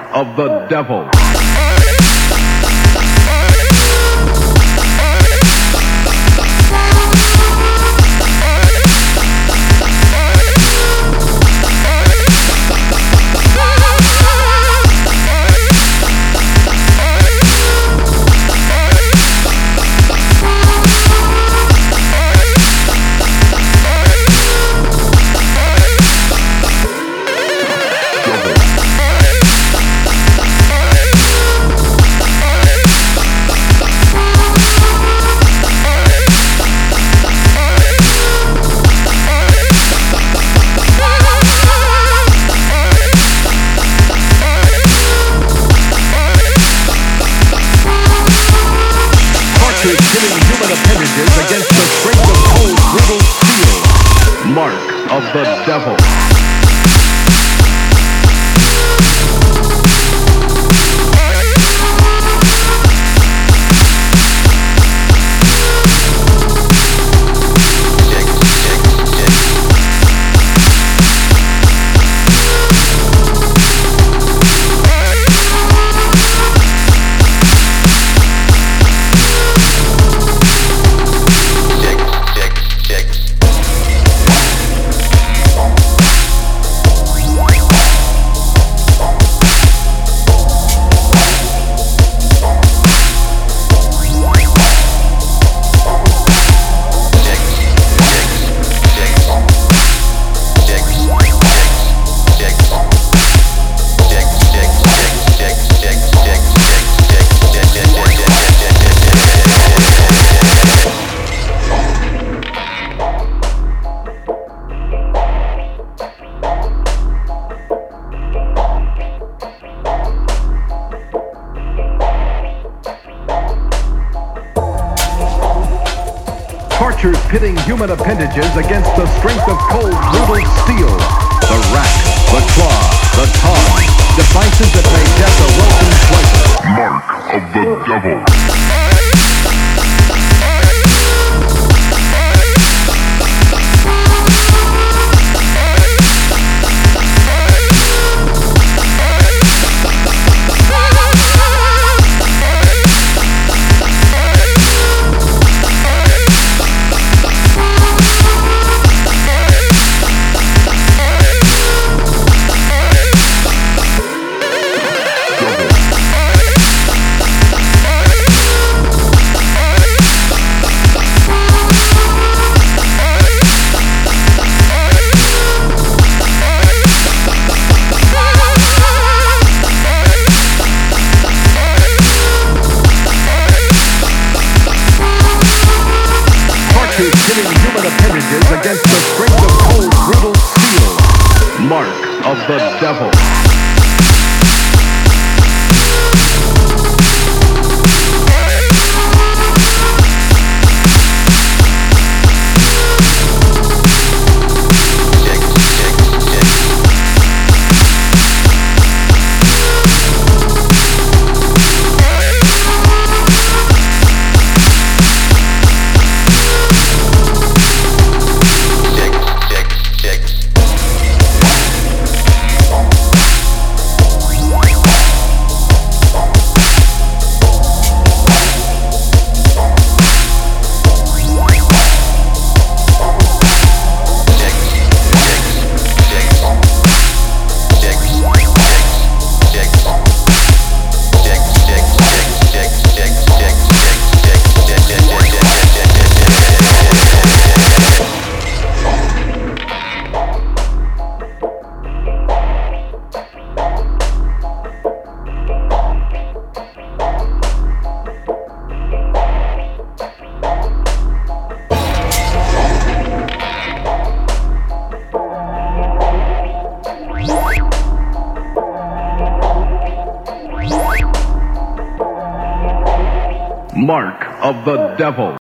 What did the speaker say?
of the Devil. Killing human appendages against the strength of cold, brutal steel. Mark of the Devil. Tortures pitting human appendages against the strength of cold, brutal steel. The rack, the claw, the tongue, devices that make death a welcome pleasure. Mark of the Devil. Hitting human appendages against the strength of cold, brutal steel. Mark of the Devil. Mark of the Devil.